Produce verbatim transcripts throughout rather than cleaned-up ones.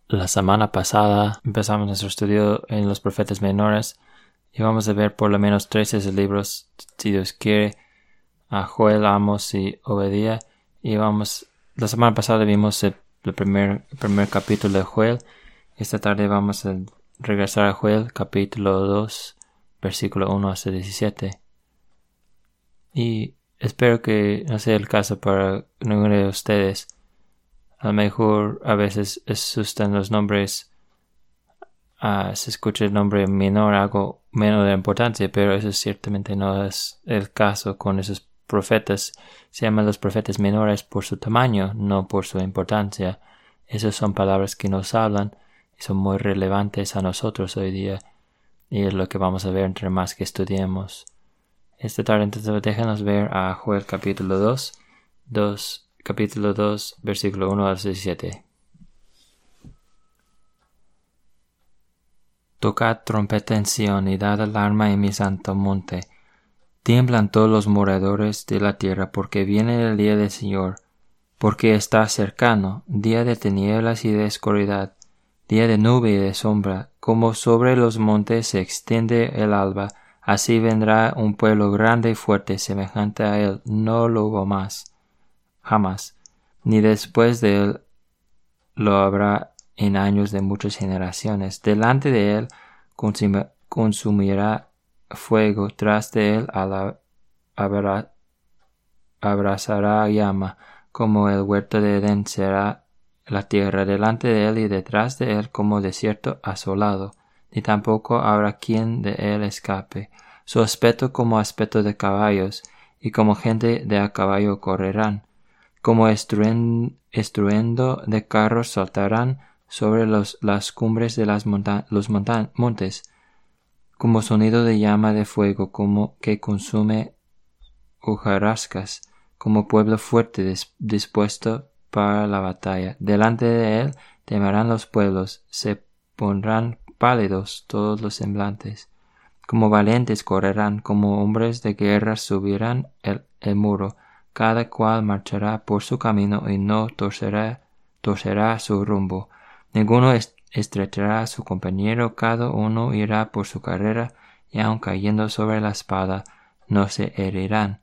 La semana pasada empezamos nuestro estudio en los profetas menores y vamos a ver por lo menos trece libros, si Dios quiere, a Joel, Amos y Obedía. Y vamos, la semana pasada vimos el, el, primer, el primer capítulo de Joel. Esta tarde vamos a regresar a Joel, capítulo dos, versículo uno hasta diecisiete. Y espero que no sea el caso para ninguno de ustedes. A lo mejor a veces asustan los nombres, uh, se escucha el nombre menor, algo menos de importancia, pero eso ciertamente no es el caso con esos profetas. Se llaman los profetas menores por su tamaño, no por su importancia. Esas son palabras que nos hablan y son muy relevantes a nosotros hoy día, y es lo que vamos a ver entre más que estudiemos. Esta tarde entonces déjanos ver a Joel capítulo dos, dos capítulo dos, versículo uno al diecisiete. Tocad trompeta en Sión y dad alarma en mi santo monte. Tiemblan todos los moradores de la tierra, porque viene el día del Señor, porque está cercano, día de tinieblas y de oscuridad, día de nube y de sombra, como sobre los montes se extiende el alba, así vendrá un pueblo grande y fuerte, semejante a él, no lo hubo más. Jamás, ni después de él lo habrá en años de muchas generaciones. Delante de él consum- consumirá fuego, tras de él ala- abra- abrazará llama, como el huerto de Edén será la tierra, delante de él y detrás de él como desierto asolado, ni tampoco habrá quien de él escape. Su aspecto como aspecto de caballos, y como gente de a caballo correrán. Como estruen, estruendo de carros saltarán sobre los, las cumbres de las monta- los monta- montes, como sonido de llama de fuego, como que consume hojarascas, como pueblo fuerte des, dispuesto para la batalla. Delante de él temerán los pueblos, se pondrán pálidos todos los semblantes. Como valientes correrán, como hombres de guerra subirán el, el muro. Cada cual marchará por su camino y no torcerá, torcerá su rumbo. Ninguno estrechará a su compañero, cada uno irá por su carrera, y aun cayendo sobre la espada, no se herirán.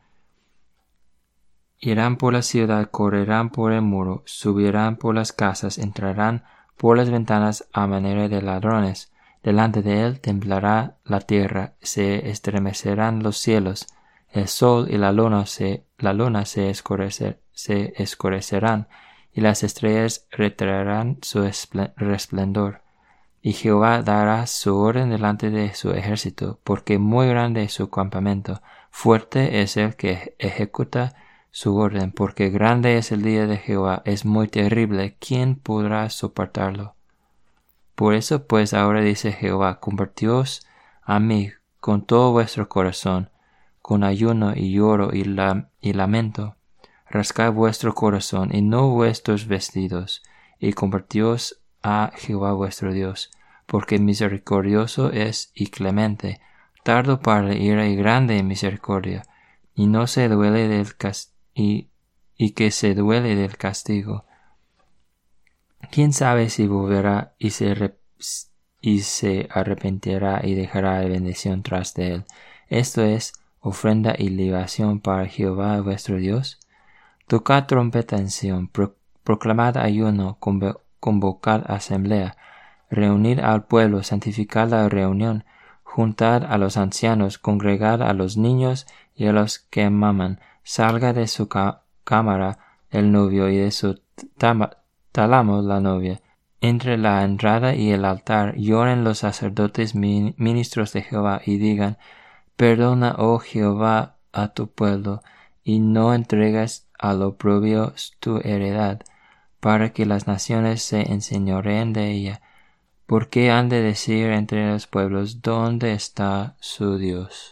Irán por la ciudad, correrán por el muro, subirán por las casas, entrarán por las ventanas a manera de ladrones. Delante de él temblará la tierra, se estremecerán los cielos. El sol y la luna se, la luna se, escurecer, se escurecerán, y las estrellas retraerán su resplendor. Y Jehová dará su orden delante de su ejército, porque muy grande es su campamento. Fuerte es el que ejecuta su orden, porque grande es el día de Jehová, es muy terrible. ¿Quién podrá soportarlo? Por eso pues ahora dice Jehová, convertíos a mí con todo vuestro corazón, con ayuno y lloro y, la, y lamento. Rascad vuestro corazón y no vuestros vestidos, y convertíos a Jehová vuestro Dios, porque misericordioso es y clemente, tardo para la ira y grande en misericordia, y no se duele del castigo, y, y que se duele del castigo. ¿Quién sabe si volverá y se, rep- y se arrepentirá y dejará la bendición tras de él? Esto es ofrenda y libación para Jehová vuestro Dios. Tocad trompeta en Sión, pro- proclamad ayuno, convo- convocad asamblea, reunid al pueblo, santificad la reunión, juntad a los ancianos, congregad a los niños y a los que maman. Salga de su ca- cámara el novio y de su tama- tálamo la novia. Entre la entrada y el altar lloren los sacerdotes min- ministros de Jehová y digan, perdona, oh Jehová, a tu pueblo, y no entregas al oprobio tu heredad, para que las naciones se enseñoreen de ella. ¿Por qué han de decir entre los pueblos, ¿dónde está su Dios?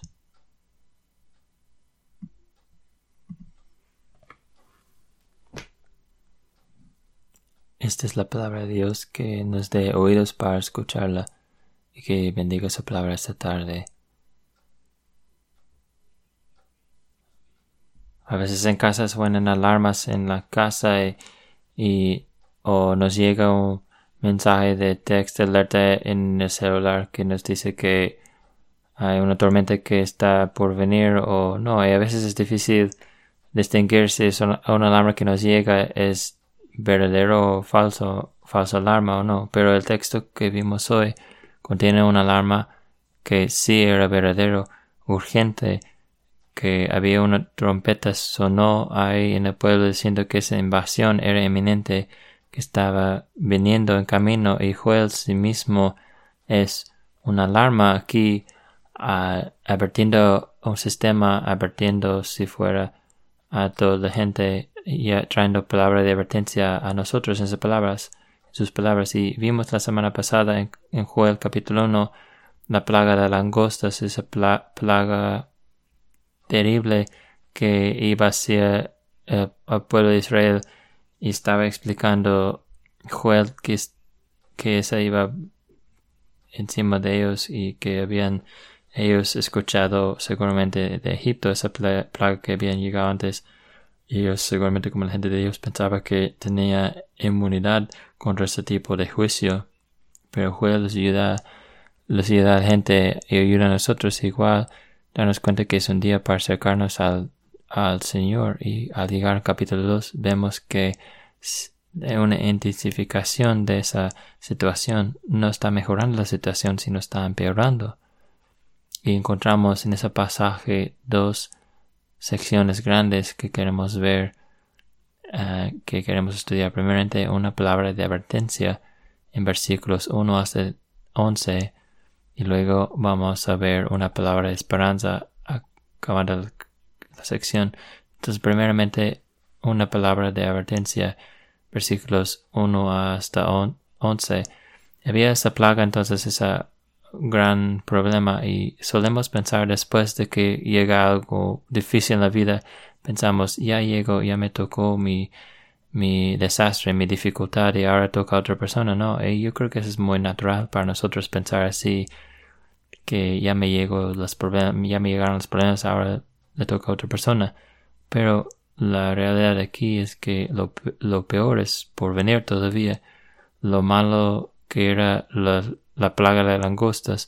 Esta es la palabra de Dios, que nos dé oídos para escucharla y que bendiga su palabra esta tarde. A veces en casa suenan alarmas en la casa y, y o nos llega un mensaje de texto alerta en el celular que nos dice que hay una tormenta que está por venir o no, y a veces es difícil distinguir si es una, una alarma que nos llega es verdadero o falso, falsa alarma o no, pero el texto que vimos hoy contiene una alarma que sí era verdadero, urgente, que había una trompeta sonó ahí en el pueblo diciendo que esa invasión era inminente, que estaba viniendo en camino, y Joel sí mismo es una alarma aquí, uh, advirtiendo un sistema, advirtiendo si fuera a toda la gente y trayendo palabra de advertencia a nosotros en sus palabras, en sus palabras. Y vimos la semana pasada en, en Joel capítulo uno la plaga de langostas, esa pla- plaga terrible que iba hacia el, el pueblo de Israel, y estaba explicando Joel que, que esa iba encima de ellos y que habían ellos escuchado seguramente de Egipto esa plaga que habían llegado antes, y ellos seguramente, como la gente de ellos, pensaba que tenía inmunidad contra ese tipo de juicio, pero Joel les ayuda, les ayuda a la gente y ayuda a nosotros igual, darnos cuenta que es un día para acercarnos al, al Señor. Y al llegar al capítulo dos vemos que una intensificación de esa situación no está mejorando la situación, sino está empeorando. Y encontramos en ese pasaje dos secciones grandes que queremos ver, uh, que queremos estudiar. Primeramente, una palabra de advertencia en versículos uno hasta once, y luego vamos a ver una palabra de esperanza acabando la sección. Entonces, primeramente, una palabra de advertencia, versículos uno hasta once. Había esa plaga, entonces, ese gran problema, y solemos pensar después de que llega algo difícil en la vida, pensamos, ya llegó, ya me tocó mi, mi desastre, mi dificultad, y ahora toca a otra persona. No, y yo creo que eso es muy natural para nosotros pensar así, que ya me llegó los problemas, ya me llegaron los problemas, ahora le toca a otra persona. Pero la realidad aquí es que lo, lo peor es por venir todavía. Lo malo que era la, la plaga de langostas,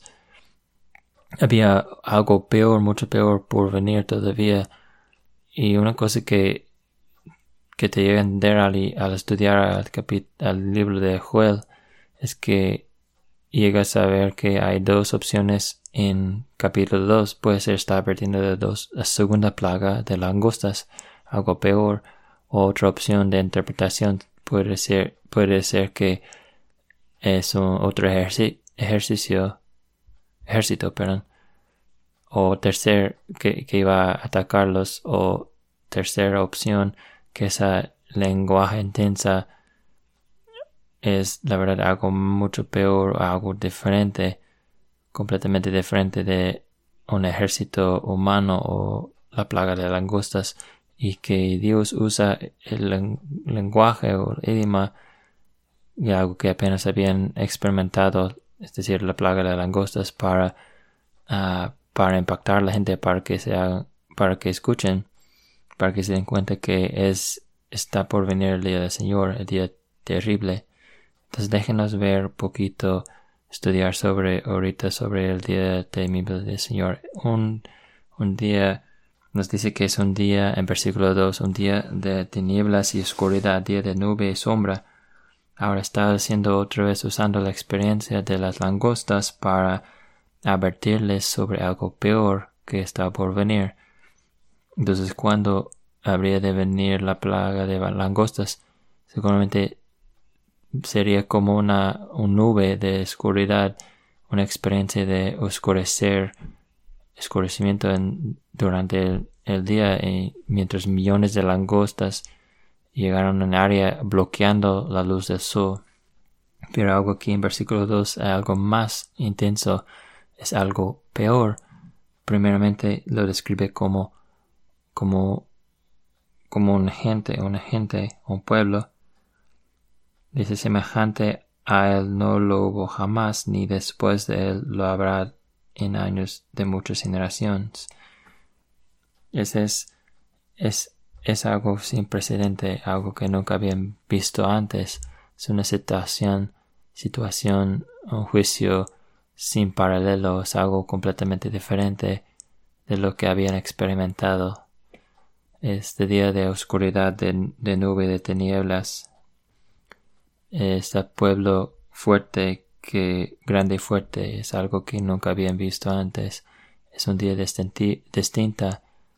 había algo peor, mucho peor por venir todavía. Y una cosa que, que te llega a entender al, al estudiar al, capit, al libro de Joel es que llegas a ver que hay dos opciones en capítulo dos. Puede ser estar advirtiendo de dos, la segunda plaga de langostas, algo peor. O otra opción de interpretación puede ser, puede ser que es un, otro ejerci, ejercicio, ejército, perdón. O tercer, que, que iba a atacarlos. O tercera opción, que esa lenguaje intensa es la verdad algo mucho peor, algo diferente, completamente diferente de un ejército humano o la plaga de langostas, y que Dios usa el lenguaje o el idioma y algo que apenas habían experimentado, es decir, la plaga de langostas, para uh, para impactar a la gente, para que se hagan, para que escuchen, para que se den cuenta que es está por venir el día del Señor, el día terrible. Entonces déjenos ver un poquito, estudiar sobre ahorita sobre el día temible del Señor. Un, un día, nos dice que es un día, en versículo dos, un día de tinieblas y oscuridad, día de nube y sombra. Ahora está haciendo otra vez, usando la experiencia de las langostas para advertirles sobre algo peor que está por venir. Entonces, ¿cuándo habría de venir la plaga de langostas? Seguramente sería como una, una nube de oscuridad, una experiencia de oscurecer, oscurecimiento en, durante el, el día, y mientras millones de langostas llegaron a un área bloqueando la luz del sol. Pero algo aquí en versículo dos, algo más intenso, es algo peor. Primeramente lo describe como, como, como un gente, una gente, un pueblo. Dice, semejante a él no lo hubo jamás, ni después de él lo habrá en años de muchas generaciones. Ese es, es, es algo sin precedente, algo que nunca habían visto antes. Es una situación situación, un juicio sin paralelo, es algo completamente diferente de lo que habían experimentado. Este día de oscuridad, de, de nube, de tinieblas, este pueblo fuerte, que grande y fuerte, es algo que nunca habían visto antes. Es un día distinti, distinta.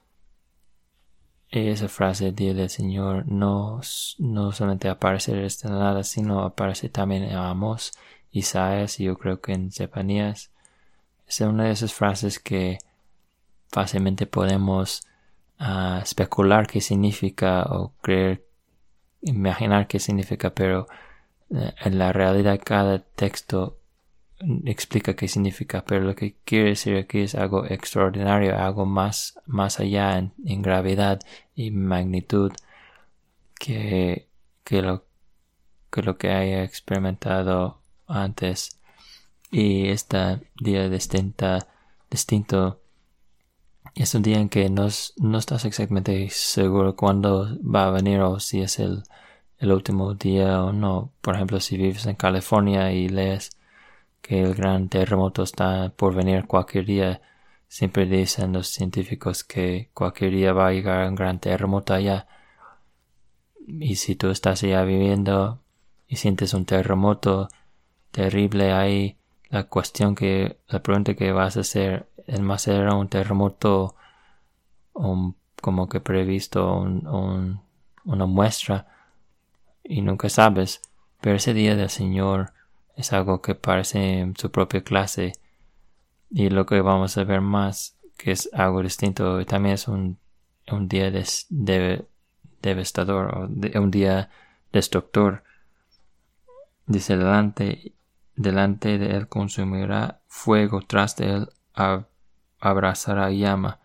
Y esa frase, Día del Señor, no, no solamente aparece en la nada, sino aparece también en Amós, Isaías y yo creo que en Zephanias. Es una de esas frases que fácilmente podemos uh, especular qué significa o creer, imaginar qué significa, pero uh, en la realidad cada texto explica qué significa, pero lo que quiere decir aquí es algo extraordinario, algo más, más allá en, en gravedad y magnitud que, que, lo, que lo que haya experimentado antes. Y este día distinta, distinto es un día en que no, no estás exactamente seguro cuándo va a venir o si es el, el último día o no. Por ejemplo, si vives en California y lees que el gran terremoto está por venir cualquier día, siempre dicen los científicos que cualquier día va a llegar un gran terremoto allá. Y si tú estás allá viviendo y sientes un terremoto terrible ahí, la cuestión que, la pregunta que vas a hacer es más será un terremoto un, como que previsto, un, un, una muestra, y nunca sabes. Pero ese día del Señor es algo que parece en su propia clase, y lo que vamos a ver más, que es algo distinto, también es un, un día des, de, devastador, o de, un día destructor. Dice, delante, delante de él consumirá fuego, tras de él ab, abrazará llama.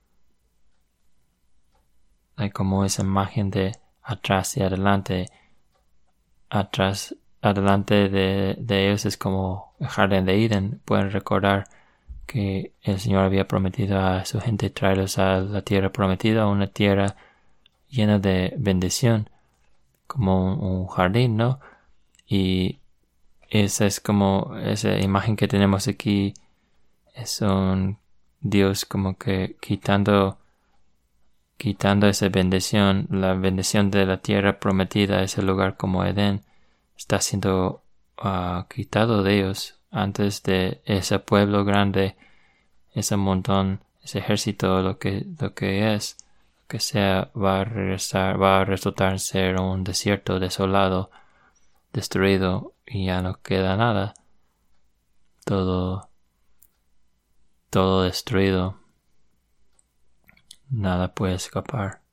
Hay como esa imagen de atrás y adelante. Atrás Adelante de, de ellos es como el jardín de Edén. Pueden recordar que el Señor había prometido a su gente traerlos a la tierra prometida, una tierra llena de bendición, como un, un jardín, ¿no? Y esa es como esa imagen que tenemos aquí, es un Dios como que quitando quitando esa bendición, la bendición de la tierra prometida, ese lugar como Edén, está siendo uh, quitado de ellos antes de ese pueblo grande, ese montón, ese ejército, lo que, lo que es, que sea, va a regresar, va a resultar ser un desierto desolado, destruido, y ya no queda nada. Todo, todo destruido. Nada puede escapar.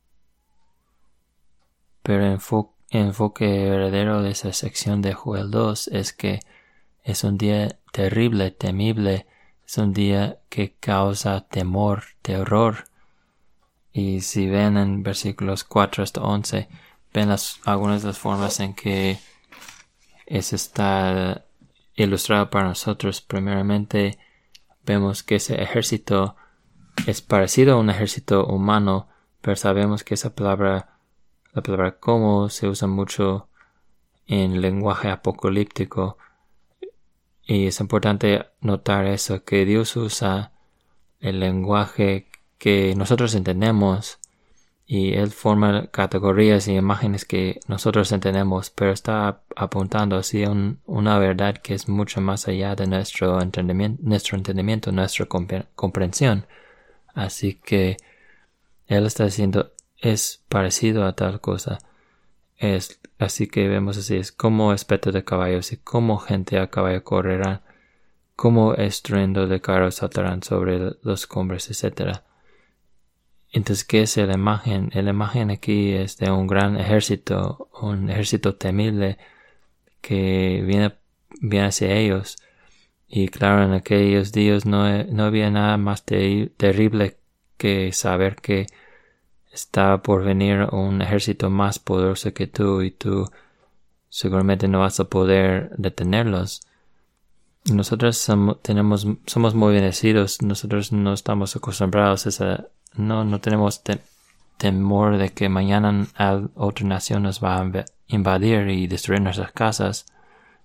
Pero en foco El enfoque verdadero de esa sección de Joel dos es que es un día terrible, temible, es un día que causa temor, terror. Y si ven en versículos cuatro hasta once, ven las, algunas de las formas en que eso está ilustrado para nosotros. Primeramente, vemos que ese ejército es parecido a un ejército humano, pero sabemos que esa palabra La palabra como se usa mucho en lenguaje apocalíptico, y es importante notar eso, que Dios usa el lenguaje que nosotros entendemos y Él forma categorías y imágenes que nosotros entendemos, pero está apuntando así a un, una verdad que es mucho más allá de nuestro entendimiento, nuestro entendimiento, nuestra comprensión. Así que Él está diciendo, es parecido a tal cosa. Es así que vemos así, es como espeto de caballos y como gente a caballo correrán, como estruendo de carros saltarán sobre los cumbres, etcétera. Entonces, ¿qué es la imagen? La imagen aquí es de un gran ejército, un ejército temible que viene, viene hacia ellos. Y claro, en aquellos días no, no había nada más ter- terrible que saber que está por venir un ejército más poderoso que tú, y tú seguramente no vas a poder detenerlos. Nosotros somos, tenemos, somos muy bendecidos. Nosotros no estamos acostumbrados a esa, no, no tenemos te, temor de que mañana otra nación nos va a invadir y destruir nuestras casas.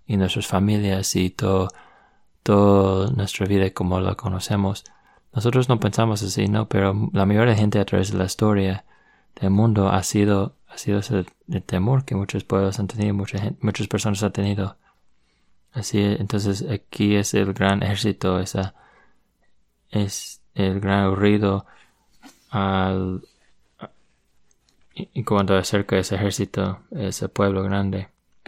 y nuestras familias y todo, toda nuestra vida como la conocemos. Nosotros no pensamos así, ¿no? Pero la mayoría de gente a través de la historia del mundo ha sido, ha sido ese el temor que muchos pueblos han tenido, mucha gente, muchas personas han tenido. Así, entonces aquí es el gran ejército, esa es el gran ruido al y cuando acerca ese ejército, ese pueblo grande.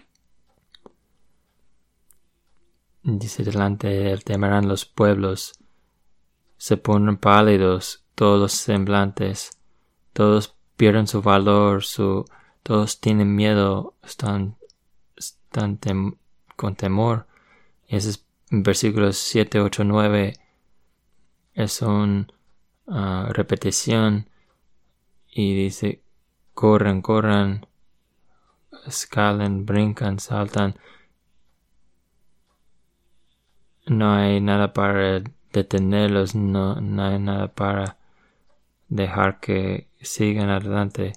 Dice, delante de él temerán los pueblos, se ponen pálidos todos los semblantes, todos pierden su valor, su, todos tienen miedo, están, están tem, con temor. Y ese es en versículos siete, ocho, nueve, es una uh, repetición y dice, corren, corran, escalan, brincan, saltan. No hay nada para detenerlos, no, no hay nada para dejar que sigan adelante.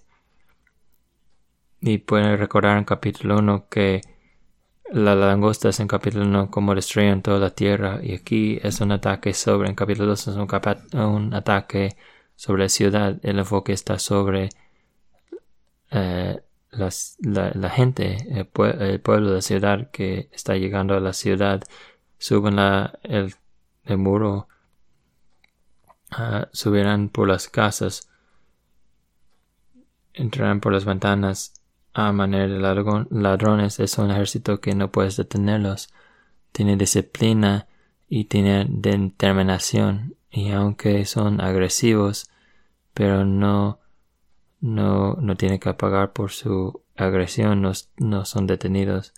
Y pueden recordar en capítulo uno que las langostas en capítulo uno como destruyen toda la tierra, y aquí es un ataque sobre, en capítulo dos es un, capa, un ataque sobre la ciudad. El enfoque está sobre eh, las, la, la gente, el, pue, el pueblo de la ciudad que está llegando a la ciudad. Suben la, el, el muro, uh, subirán por las casas, entrarán por las ventanas a manera de ladrones. Es un ejército que no puedes detenerlos. Tiene disciplina y tiene determinación, y aunque son agresivos, pero no, no, no tienen que pagar por su agresión, no, no son detenidos.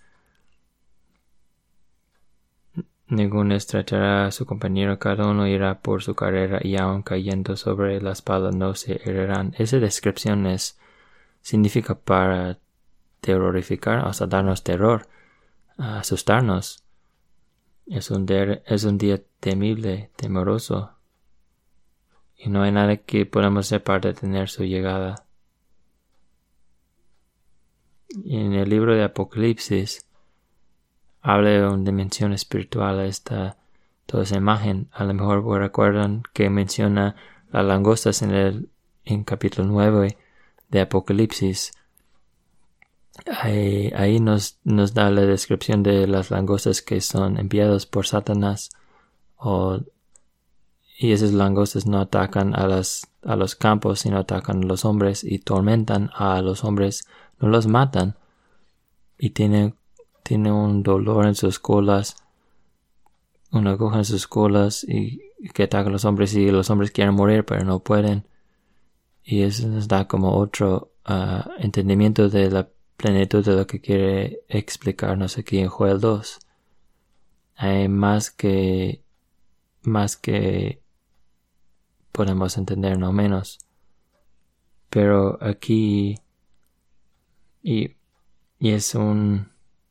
Ninguno estrechará a su compañero, cada uno irá por su carrera, y aun cayendo sobre la espalda no se herirán. Esa descripción es, significa para terrorificar, o sea, darnos terror, asustarnos. Es un, der, es un día temible, temoroso, y no hay nada que podamos hacer para detener su llegada. Y en el libro de Apocalipsis habla de una dimensión espiritual, esta, toda esa imagen. A lo mejor recuerdan que menciona las langostas en el en capítulo nueve de Apocalipsis. Ahí, ahí nos, nos da la descripción de las langostas que son enviadas por Satanás, o, y esas langostas no atacan a, las, a los campos, sino atacan a los hombres y tormentan a los hombres, no los matan, y tienen Tiene un dolor en sus colas, una aguja en sus colas, y que ataca a los hombres, y los hombres quieren morir pero no pueden. Y eso nos da como otro uh, entendimiento de la plenitud de lo que quiere explicarnos aquí en Joel dos. Hay más que más que podemos entender, no menos. Pero aquí y, y es un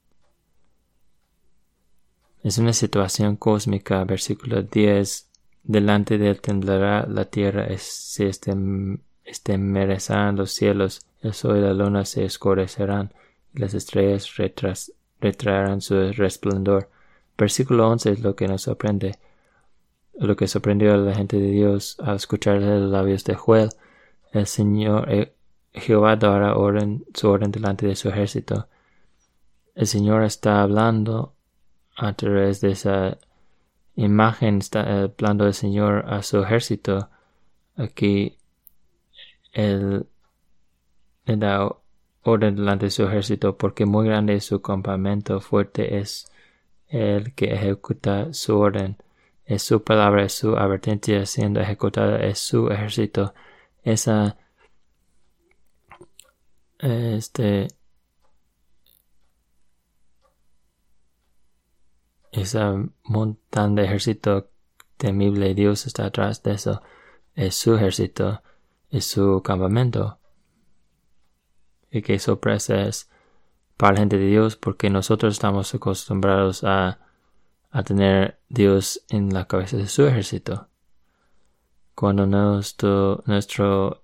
Es una situación cósmica. Versículo diez. Delante de él temblará la tierra, se estremecerán los cielos, el sol y la luna se oscurecerán, y las estrellas retras, retraerán su resplandor. Versículo once es lo que nos sorprende. Lo que sorprendió a la gente de Dios al escuchar los labios de Joel. El Señor, eh, Jehová dará orden, su orden delante de su ejército. El Señor está hablando a través de esa imagen, está hablando el Señor a su ejército. Aquí Él le da orden delante de su ejército, porque muy grande es su campamento, fuerte es el que ejecuta su orden. Es su palabra, es su advertencia siendo ejecutada, es su ejército. Esa este esa montaña de ejército temible, Dios está atrás de eso. Es su ejército, es su campamento. Y qué sorpresa es para la gente de Dios, porque nosotros estamos acostumbrados a, a tener Dios en la cabeza de su ejército. Cuando nuestro, nuestro,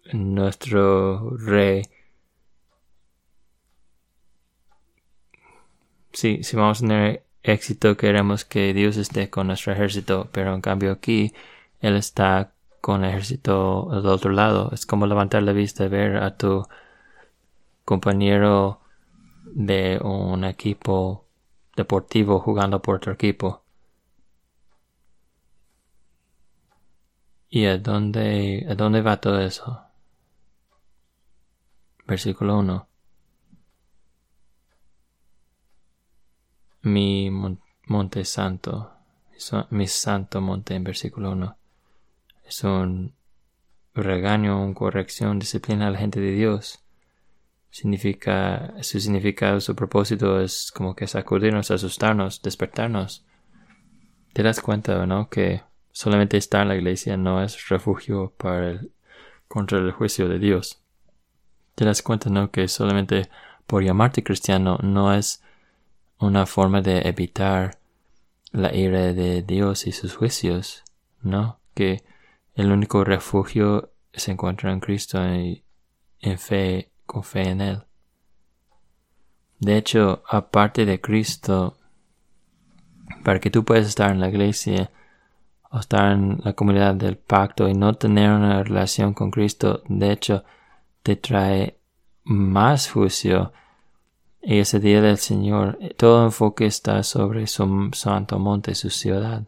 nuestro rey sí, si vamos a tener éxito, queremos que Dios esté con nuestro ejército, pero en cambio aquí Él está con el ejército del otro lado. Es como levantar la vista y ver a tu compañero de un equipo deportivo jugando por otro equipo. ¿Y a dónde, a dónde va todo eso? Versículo uno. Mi mon- monte santo, mi santo monte en versículo uno. Es un regaño, una corrección, disciplina a la gente de Dios. Significa, su significado, su propósito es como que sacudirnos, asustarnos, despertarnos. Te das cuenta, ¿no? Que solamente estar en la iglesia no es refugio para el, contra el juicio de Dios. Te das cuenta, ¿no? Que solamente por llamarte cristiano no es una forma de evitar la ira de Dios y sus juicios, ¿no? Que el único refugio se encuentra en Cristo y en fe, con fe en Él. De hecho, aparte de Cristo, para que tú puedas estar en la iglesia o estar en la comunidad del pacto y no tener una relación con Cristo, de hecho, te trae más juicio. Y ese día del Señor, todo enfoque está sobre su santo monte, su ciudad.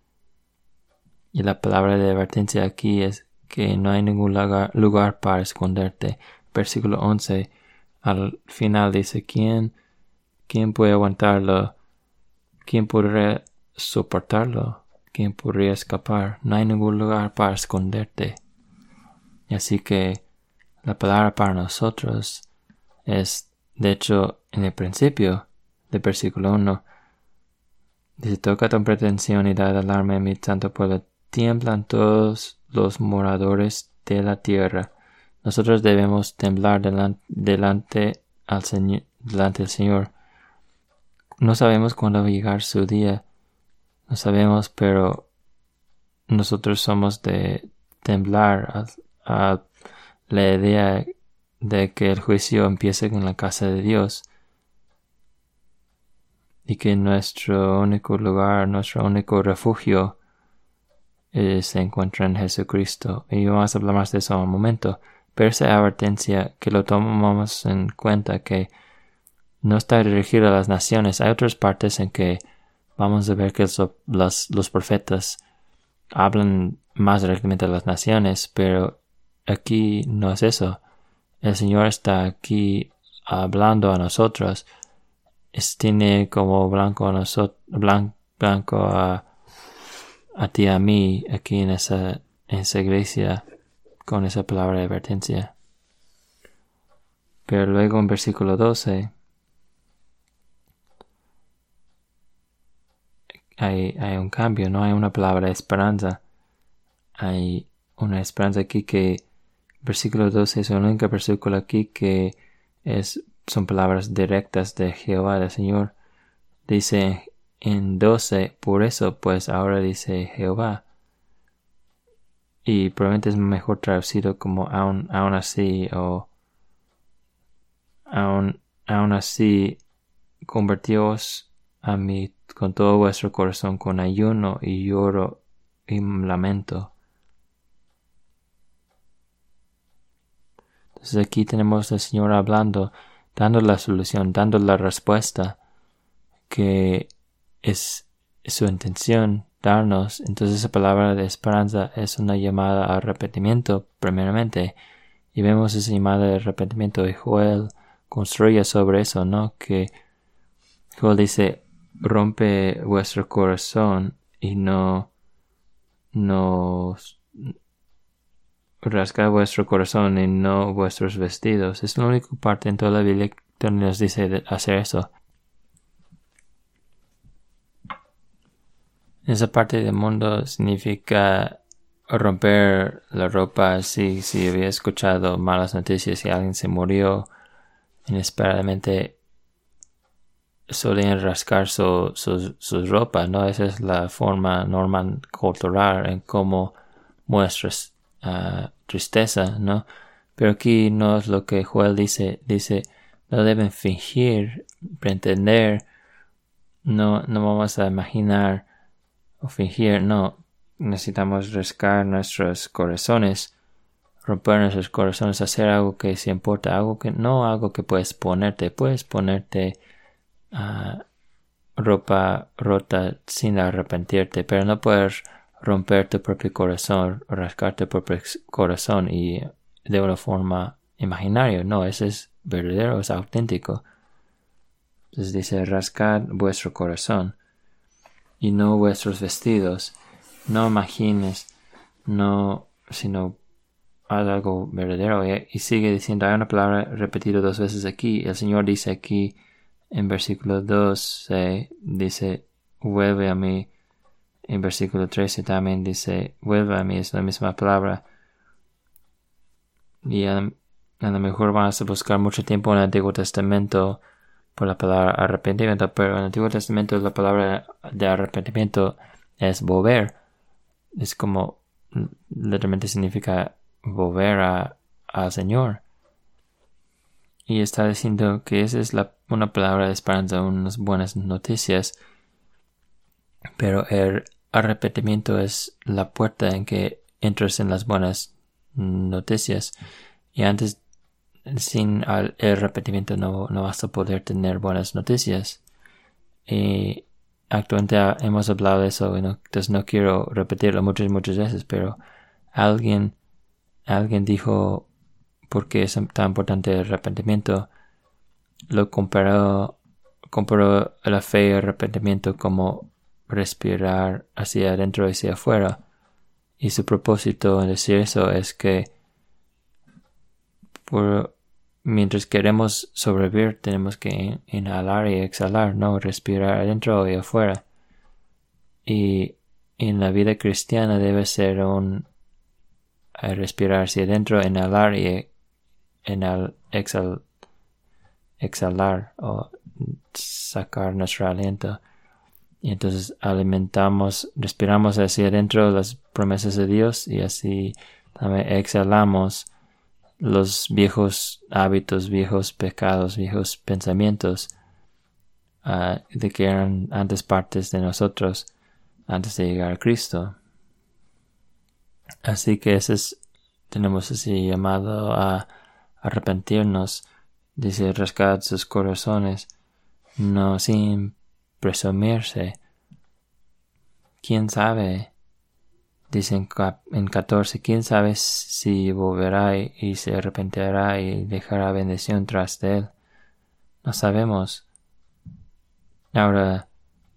Y la palabra de advertencia aquí es que no hay ningún lugar, lugar para esconderte. Versículo once, al final dice, ¿quién, quién puede aguantarlo? ¿Quién podría soportarlo? ¿Quién podría escapar? No hay ningún lugar para esconderte. Así que la palabra para nosotros es, de hecho, en el principio del versículo uno, dice, toca tu pretensión y da alarma en mi santo pueblo. Tiemblan todos los moradores de la tierra. Nosotros debemos temblar delante, delante, al Señor, delante del Señor. No sabemos cuándo va a llegar su día. No sabemos, pero nosotros somos de temblar a, a la idea de que el juicio empiece en la casa de Dios y que nuestro único lugar, nuestro único refugio eh, se encuentra en Jesucristo. Y vamos a hablar más de eso en un momento. Pero esa advertencia, que lo tomamos en cuenta, que no está dirigido a las naciones. Hay otras partes en que vamos a ver que los, los profetas hablan más directamente a las naciones, pero aquí no es eso. El Señor está aquí hablando a nosotros. Es, tiene como blanco a nosotros, blanco, blanco a, a ti, a mí, aquí en esa, en esa iglesia, con esa palabra de advertencia. Pero luego en versículo doce, hay, hay un cambio, no hay una palabra de esperanza. Hay una esperanza aquí que, versículo doce es el único versículo aquí que es, son palabras directas de Jehová, del Señor. Dice en doce, por eso pues ahora dice Jehová. Y probablemente es mejor traducido como aún, aún así o aún, aún así convertíos a mí con todo vuestro corazón, con ayuno y lloro y lamento. Entonces aquí tenemos al Señor hablando, dando la solución, dando la respuesta que es su intención darnos. Entonces esa palabra de esperanza es una llamada a arrepentimiento primeramente, y vemos esa llamada de arrepentimiento y Joel construye sobre eso, ¿no? Que Joel dice, rompe vuestro corazón y no no rasga vuestro corazón y no vuestros vestidos. Es la única parte en toda la Biblia donde nos dice hacer eso. Esa parte del mundo significa romper la ropa. Si, si había escuchado malas noticias y alguien se murió inesperadamente, solían rascar su, su, su ropa, ¿no? Esa es la forma normal cultural en cómo muestras uh, tristeza, ¿no? Pero aquí no es lo que Joel dice. Dice, no deben fingir, pretender No, no vamos a imaginar o fingir, no. Necesitamos rascar nuestros corazones, romper nuestros corazones, hacer algo que se importa, algo que no algo que puedes ponerte. Puedes ponerte uh, ropa rota sin arrepentirte, pero no puedes romper tu propio corazón, rascar tu propio corazón y de una forma imaginaria. No, ese es verdadero, es auténtico. Entonces dice, rascad vuestro corazón y no vuestros vestidos. No imagines, no, sino haz algo verdadero. Y, y sigue diciendo, hay una palabra repetida dos veces aquí. El Señor dice aquí en versículo doce, dice, vuelve a mí. En versículo trece también dice, vuelve a mí, es la misma palabra. Y a, a lo mejor vas a buscar mucho tiempo en el Antiguo Testamento por la palabra arrepentimiento, pero en el Antiguo Testamento la palabra de arrepentimiento es volver. Es como, literalmente significa volver a, al Señor. Y está diciendo que esa es la, una palabra de esperanza, unas buenas noticias. Pero el arrepentimiento es la puerta en que entras en las buenas noticias. Y antes, sin el arrepentimiento no, no vas a poder tener buenas noticias. Y actualmente hemos hablado de eso, y no, entonces no quiero repetirlo muchas, muchas veces, pero alguien, alguien dijo por qué es tan importante el arrepentimiento. Lo comparó, comparó la fe y el arrepentimiento como respirar hacia adentro y hacia afuera. Y su propósito en decir eso es que por, mientras queremos sobrevivir tenemos que inhalar y exhalar, no respirar adentro y afuera. Y en la vida cristiana debe ser un respirar hacia adentro, inhalar y inhal, exhal, exhalar o sacar nuestro aliento. Y entonces alimentamos, respiramos hacia adentro las promesas de Dios y así también exhalamos los viejos hábitos, viejos pecados, viejos pensamientos uh, de que eran antes partes de nosotros antes de llegar a Cristo. Así que ese es, tenemos así llamado a arrepentirnos, dice, rascad sus corazones, no sin presumirse. ¿Quién sabe? Dice en catorce, ¿quién sabe si volverá y se arrepentirá y dejará bendición tras de él? No sabemos. Ahora,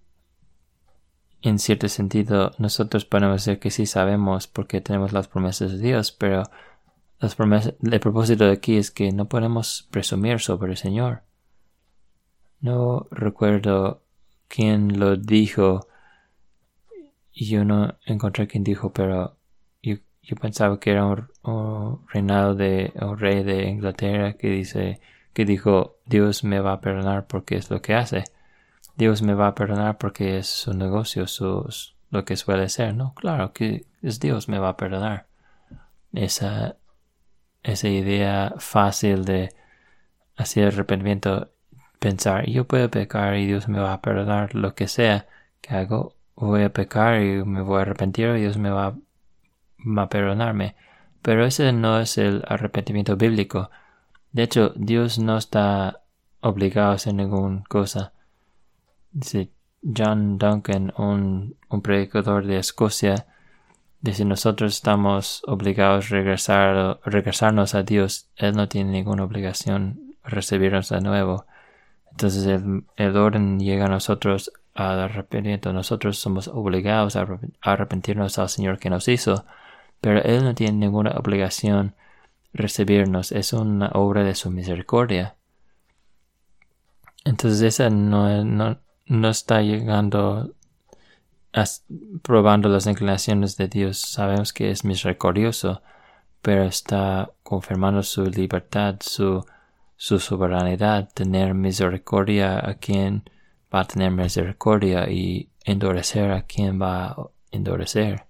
en cierto sentido, nosotros podemos decir que sí sabemos porque tenemos las promesas de Dios, pero las promesas, el propósito de aquí es que no podemos presumir sobre el Señor. No recuerdo quién lo dijo. Yo no encontré quién dijo, pero yo, yo pensaba que era un, un reinado de un rey de Inglaterra que dice, que dijo, Dios me va a perdonar porque es lo que hace. Dios me va a perdonar porque es su negocio, su, lo que suele ser, ¿no? Claro que es Dios me va a perdonar. Esa, esa idea fácil de hacer arrepentimiento, pensar, yo puedo pecar y Dios me va a perdonar lo que sea que hago. Voy a pecar y me voy a arrepentir y Dios me va, va a perdonarme. Pero ese no es el arrepentimiento bíblico. De hecho, Dios no está obligado a hacer ninguna cosa. Dice John Duncan, un, un predicador de Escocia, dice, nosotros estamos obligados a regresar, regresarnos a Dios. Él no tiene ninguna obligación a recibirnos de nuevo. Entonces el, el orden llega a nosotros al arrepentimiento. Nosotros somos obligados a arrepentirnos al Señor que nos hizo, pero Él no tiene ninguna obligación recibirnos. Es una obra de su misericordia. Entonces esa no, no, no está llegando a, probando las inclinaciones de Dios. Sabemos que es misericordioso, pero está confirmando su libertad, su, su soberanidad, tener misericordia a quien va a tener misericordia y endurecer a quien va a endurecer.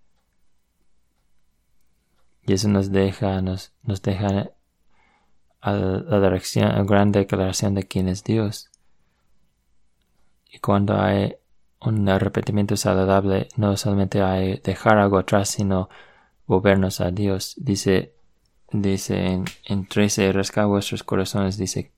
Y eso nos deja, nos, nos deja a la dirección, a la gran declaración de quién es Dios. Y cuando hay un arrepentimiento saludable, no solamente hay dejar algo atrás, sino volvernos a Dios. Dice, dice en, en trece, rasca vuestros corazones, dice,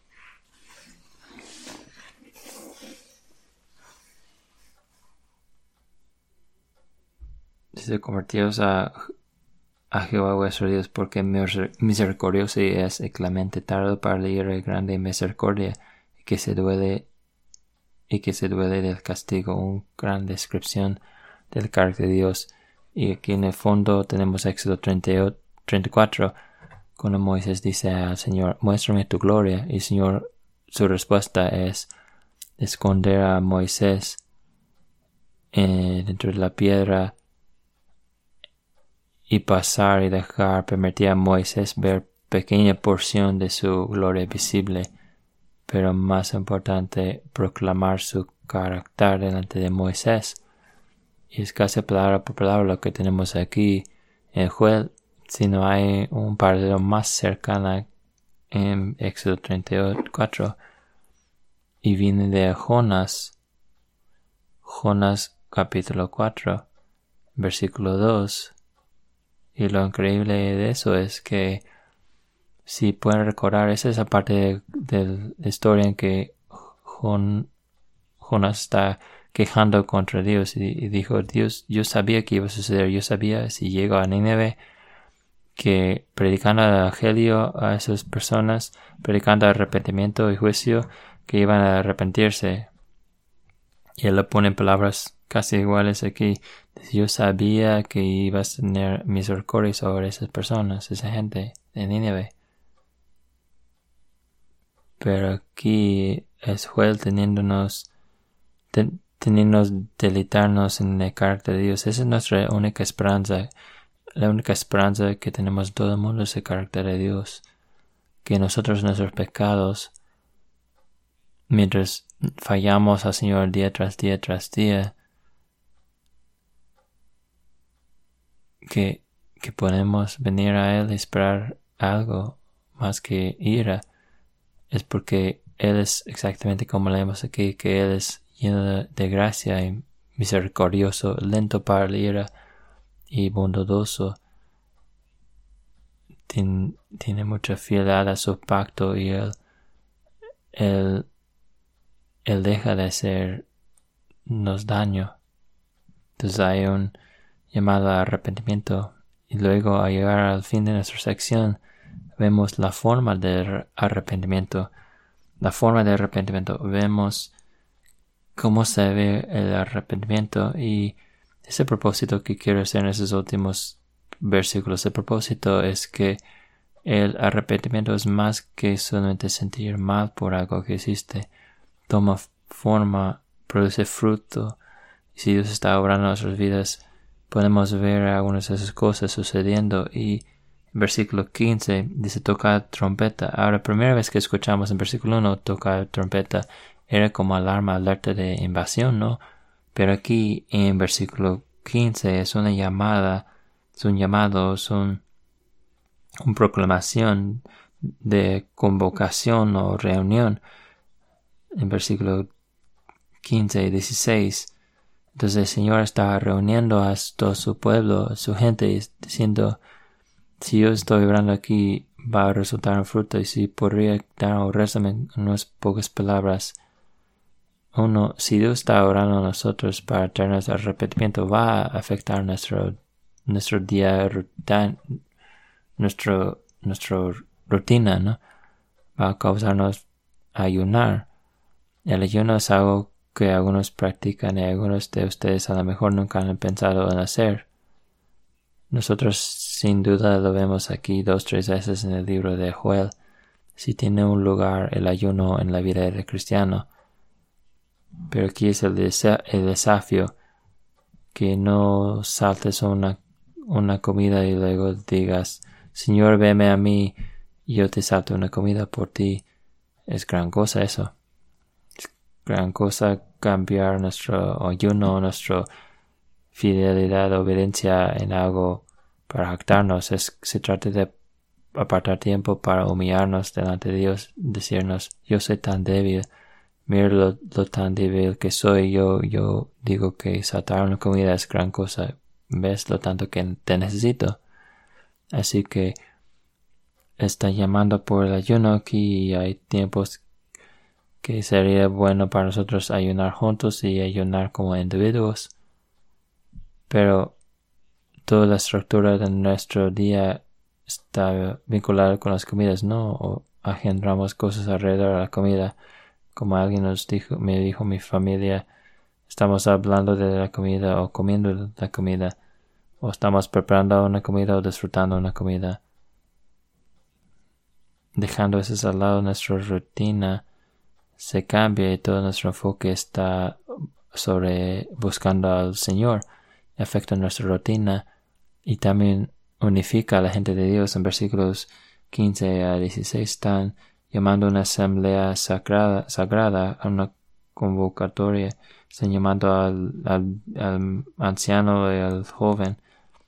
dice, convertíos a, a Jehová vuestro Dios, porque misericordioso es y clemente, tardo para la ira y grande misericordia, y que se duele y que se duele del castigo. Una gran descripción del carácter de Dios. Y aquí en el fondo tenemos Éxodo treinta y cuatro, cuando Moisés dice al Señor, muéstrame tu gloria. Y el Señor, su respuesta es esconder a Moisés eh, dentro de la piedra y pasar y dejar, permitir a Moisés ver pequeña porción de su gloria visible, pero más importante, proclamar su carácter delante de Moisés. Y es casi palabra por palabra lo que tenemos aquí en Joel, si no hay un paralelo más cercano en Éxodo treinta y cuatro, y viene de Jonás, Jonás capítulo cuatro, versículo dos, y lo increíble de eso es que si pueden recordar, esa es la parte de, de la historia en que Jon, Jonás está quejando contra Dios y, y dijo, Dios, yo sabía que iba a suceder, yo sabía si llego a Nínive que predicando el evangelio a esas personas, predicando arrepentimiento y juicio, que iban a arrepentirse. Y él le pone palabras casi iguales aquí. Yo sabía que ibas a tener misericordia sobre esas personas, esa gente de Nínive. Pero aquí es Joel teniéndonos, ten, teniéndonos deleitarnos en el carácter de Dios. Esa es nuestra única esperanza. La única esperanza que tenemos todo el mundo es el carácter de Dios. Que nosotros, nuestros pecados, mientras fallamos al Señor día tras día tras día, que, que podemos venir a Él y esperar algo más que ira, es porque Él es exactamente como leemos aquí, que Él es lleno de, de gracia y misericordioso, lento para la ira y bondadoso. Tiene, tiene mucha fidelidad a su pacto y Él, Él, Él deja de hacernos daño. Entonces hay un llamado a arrepentimiento. Y luego, al llegar al fin de nuestra sección, vemos la forma de arrepentimiento. La forma de arrepentimiento. Vemos cómo se ve el arrepentimiento. Y ese propósito que quiero hacer en esos últimos versículos. El propósito es que el arrepentimiento es más que solamente sentir mal por algo que hiciste. Toma forma, produce fruto. Y si Dios está obrando en nuestras vidas, podemos ver algunas de esas cosas sucediendo. Y en versículo quince dice tocar trompeta. Ahora, primera vez que escuchamos en versículo uno tocar trompeta era como alarma, alerta de invasión, ¿no? Pero aquí en versículo quince es una llamada, es un llamado, es un, una proclamación de convocación o reunión. En versículo quince y dieciséis. Entonces el Señor está reuniendo a todo su pueblo, a su gente, y diciendo, si yo estoy obrando aquí, va a resultar un fruto. Y si podría dar un resumen en unas pocas palabras. Uno, si Dios está orando a nosotros para traernos arrepentimiento, va a afectar nuestro, nuestro día, rutin, nuestro, nuestra rutina, ¿no? Va a causarnos ayunar. El ayuno es algo que algunos practican y algunos de ustedes a lo mejor nunca han pensado en hacer. Nosotros sin duda lo vemos aquí dos, tres veces en el libro de Joel. Si tiene un lugar el ayuno en la vida del cristiano. Pero aquí es el, desa- el desafío, que no saltes una, una comida y luego digas, Señor, veme a mí, y yo te salto una comida por ti. Es gran cosa eso. Es gran cosa cambiar nuestro ayuno, nuestra fidelidad, obediencia en algo para jactarnos. Es, se trata de apartar tiempo para humillarnos delante de Dios, decirnos, yo soy tan débil, mira lo, lo tan débil que soy, yo, yo digo que saltar una comida es gran cosa. ¿Ves lo tanto que te necesito? Así que está llamando por el ayuno aquí y hay tiempos que sería bueno para nosotros ayunar juntos y ayunar como individuos. Pero toda la estructura de nuestro día está vinculada con las comidas, ¿no? O agendramos cosas alrededor de la comida. Como alguien nos dijo, me dijo mi familia, estamos hablando de la comida o comiendo la comida, o estamos preparando una comida o disfrutando una comida. Dejando eso al lado, nuestra rutina se cambia y todo nuestro enfoque está sobre buscando al Señor. Afecta nuestra rutina y también unifica a la gente de Dios. En versículos quince a dieciséis están llamando a una asamblea sagrada, sagrada a una convocatoria. Están llamando al, al, al anciano y al joven.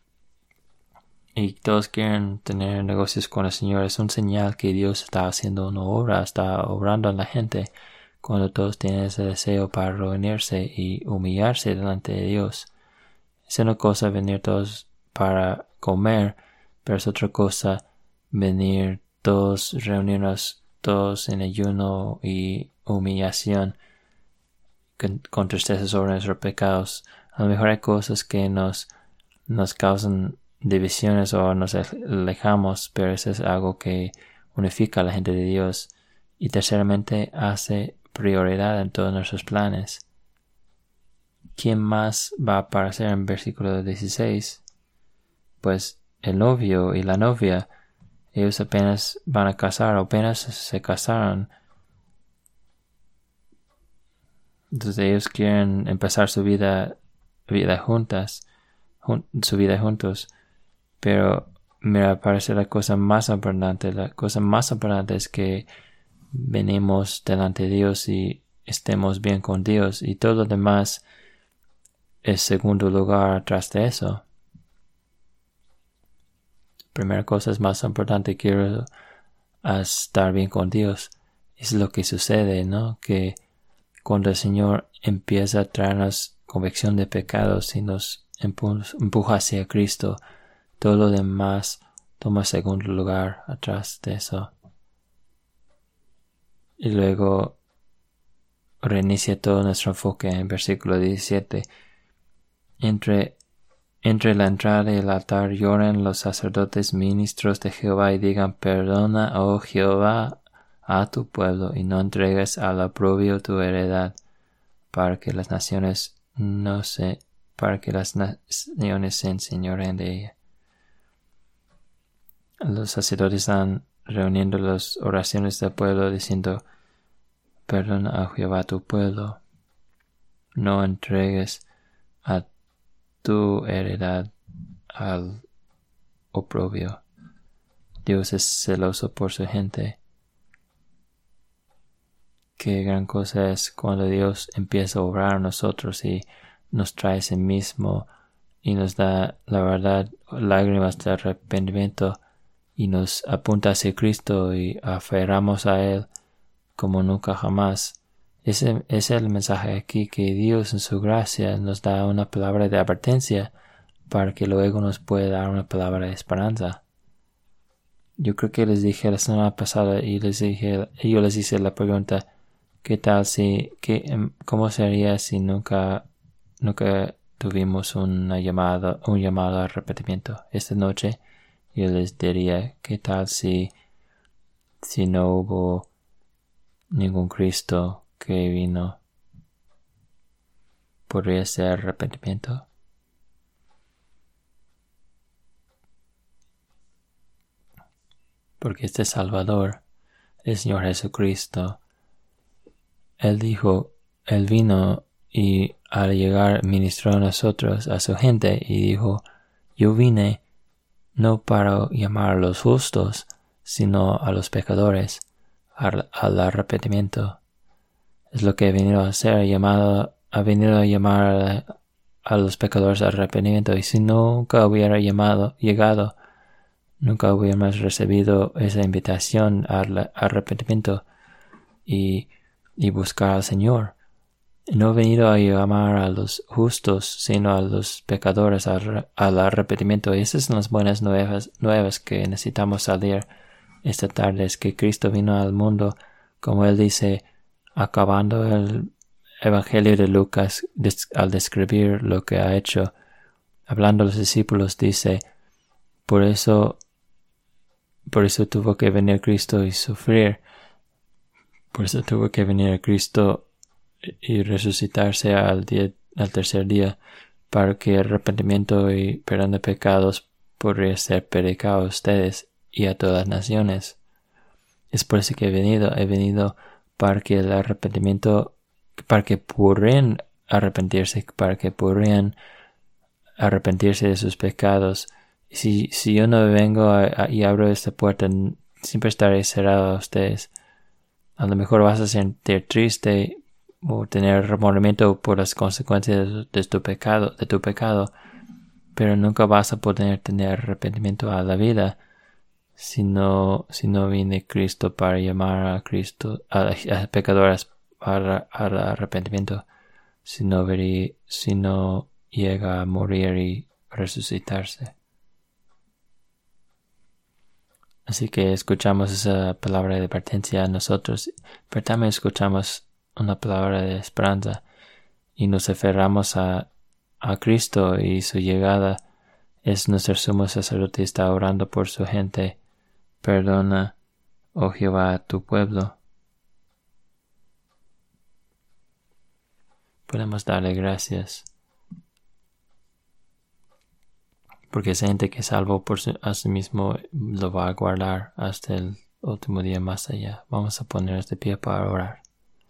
Y todos quieren tener negocios con el Señor. Es un señal que Dios está haciendo una obra, está obrando en la gente. Cuando todos tienen ese deseo para reunirse y humillarse delante de Dios. Es una cosa venir todos para comer, pero es otra cosa venir todos, reunirnos todos en ayuno y humillación, con, con tristeza sobre nuestros pecados. A lo mejor hay cosas que nos, nos causan divisiones o nos alejamos, pero eso es algo que unifica a la gente de Dios y terceramente hace prioridad en todos nuestros planes. ¿Quién más va a aparecer en versículo dieciséis? Pues el novio y la novia, ellos apenas van a casar, apenas se casaron. Entonces ellos quieren empezar su vida, vida juntas, jun, su vida juntos. Pero me parece la cosa más importante. La cosa más importante es que venimos delante de Dios y estemos bien con Dios. Y todo lo demás es segundo lugar atrás de eso. Primera cosa es más importante. Quiero estar bien con Dios. Es lo que sucede, ¿no? Que cuando el Señor empieza a traernos convicción de pecados y nos empuja hacia Cristo, todo lo demás toma segundo lugar atrás de eso. Y luego reinicia todo nuestro enfoque en el versículo diecisiete. Entre, entre la entrada y el altar lloren los sacerdotes ministros de Jehová y digan: perdona, oh Jehová, a tu pueblo y no entregues al oprobio tu heredad, para que las naciones no se, para que las naciones se enseñoreen de ella. Los sacerdotes están reuniendo las oraciones del pueblo diciendo: perdona a Jehová tu pueblo, no entregues a tu heredad al oprobio. Dios es celoso por su gente. Qué gran cosa es cuando Dios empieza a obrar a nosotros y nos trae ese mismo y nos da la verdad, lágrimas de arrepentimiento y nos apunta hacia Cristo y aferramos a Él como nunca jamás. Ese, ese es el mensaje aquí, que Dios en su gracia nos da una palabra de advertencia para que luego nos pueda dar una palabra de esperanza. Yo creo que les dije la semana pasada y les dije, yo les hice la pregunta: ¿qué tal si, qué, cómo sería si nunca, nunca tuvimos una llamada, un llamado a arrepentimiento? Esta noche yo les diría: ¿qué tal si, si no hubo ningún Cristo que vino? ¿Podría ser arrepentimiento? Porque este Salvador, el Señor Jesucristo, Él dijo, Él vino y al llegar ministró a nosotros, a su gente, y dijo: yo vine no para llamar a los justos, sino a los pecadores, al, al arrepentimiento. Es lo que ha venido a hacer, llamado, ha venido a llamar a, a los pecadores al arrepentimiento. Y si nunca hubiera llamado, llegado, nunca hubiéramos recibido esa invitación al arrepentimiento. Y y buscar al Señor. No he venido a llamar a los justos, sino a los pecadores al, al arrepentimiento. Y esas son las buenas nuevas, nuevas que necesitamos salir esta tarde. Es que Cristo vino al mundo, como Él dice, acabando el Evangelio de Lucas, des, al describir lo que ha hecho. Hablando a los discípulos, dice, por eso, por eso tuvo que venir Cristo y sufrir. Por eso tuvo que venir Cristo y resucitarse al, día, al tercer día, para que el arrepentimiento y perdón de pecados podría ser predicado a ustedes y a todas las naciones. Es por eso que he venido, he venido para que el arrepentimiento, para que podrían arrepentirse, para que podrían arrepentirse de sus pecados. Si, si yo no vengo a, a, y abro esta puerta, siempre estaré cerrado a ustedes. A lo mejor vas a sentir triste o tener remordimiento por las consecuencias de, de tu pecado, de tu pecado, pero nunca vas a poder tener arrepentimiento a la vida si no, si no viene Cristo para llamar a Cristo, a, a pecadores al arrepentimiento, si no, verí, si no llega a morir y resucitarse. Así que escuchamos esa palabra de advertencia a nosotros, pero también escuchamos una palabra de esperanza y nos aferramos a, a Cristo y su llegada. Es nuestro sumo sacerdote, está orando por su gente. Perdona, oh Jehová, a tu pueblo. Podemos darle gracias, porque esa gente que salvó por su, a sí mismo lo va a guardar hasta el último día más allá. Vamos a ponernos de pie para orar.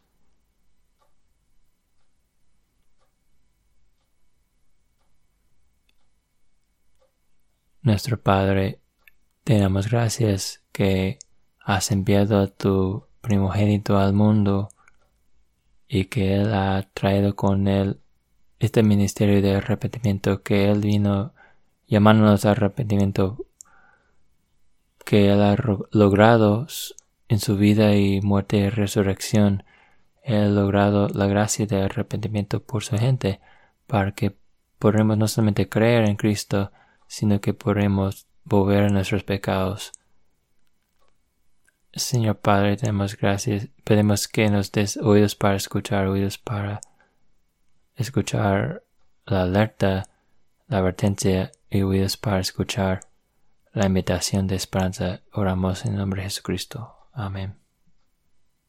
Nuestro Padre, te damos gracias que has enviado a tu primogénito al mundo y que Él ha traído con Él este ministerio de arrepentimiento, que Él vino llamándonos a arrepentimiento, que Él ha logrado en su vida y muerte y resurrección. Él ha logrado la gracia de arrepentimiento por su gente, para que podamos no solamente creer en Cristo, sino que podremos volver a nuestros pecados. Señor Padre, te damos gracias. Pedimos que nos des oídos para escuchar, oídos para escuchar la alerta, la advertencia y oídos para escuchar la invitación de esperanza. Oramos en el nombre de Jesucristo. Amén.